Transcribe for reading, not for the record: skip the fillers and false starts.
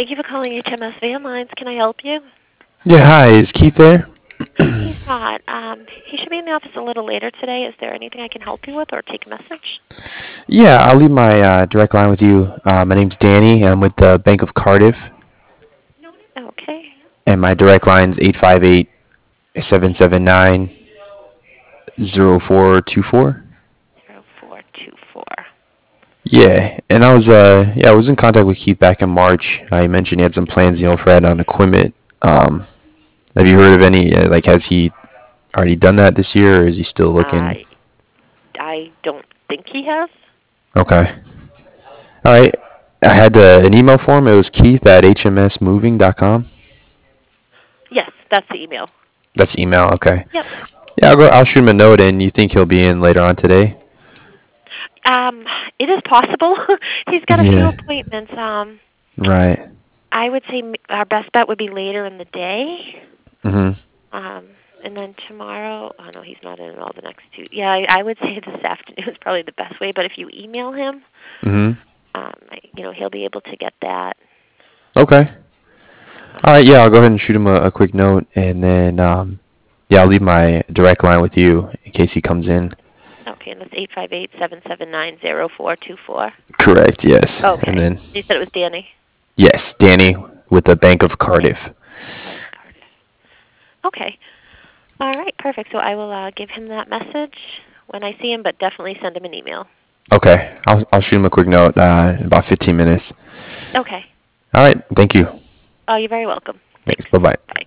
Thank you for calling HMS Van Lines. Can I help you? Yeah, hi, is Keith there? He's not. He should be in the office a little later today. Is there anything I can help you with or take a message? Yeah, I'll leave my direct line with you. My name's Danny. I'm with the Bank of Cardiff, Okay. and my direct line's 858-779-0424. 0424. Yeah, and I was in contact with Keith back in March. He mentioned he had some plans, for add-on equipment. Have you heard of any, has he already done that this year, or is he still looking? I I don't think he has. Okay. All right. I had an email for him. It was Keith at hmsmoving.com. Yes, that's the email. That's email. Okay. Yep. Yeah, I'll shoot him a note, and you think he'll be in later on today? Um, it is possible. He's got a few Yeah. appointments. Right. I would say our best bet would be later in the day. Mhm. Um, and then tomorrow, oh no, he's not in all the next two. Yeah, I would say this afternoon is probably the best way. But if you email him, Mhm. he'll be able to get that. Okay. All right. Yeah, I'll go ahead and shoot him a quick note, and then yeah, I'll leave my direct line with you in case he comes in. Okay, and that's 858-779-0424. Correct. Yes. And Okay. then You said it was Danny. yes, Danny with the Bank of Cardiff. Bank Cardiff. Okay. All right, perfect. So I will give him that message when I see him, but definitely send him an email. Okay. I'll shoot him a quick note in about 15 minutes. Okay. All right. Thank you. Oh, you're very welcome. Thanks. Thanks. Bye bye. Bye.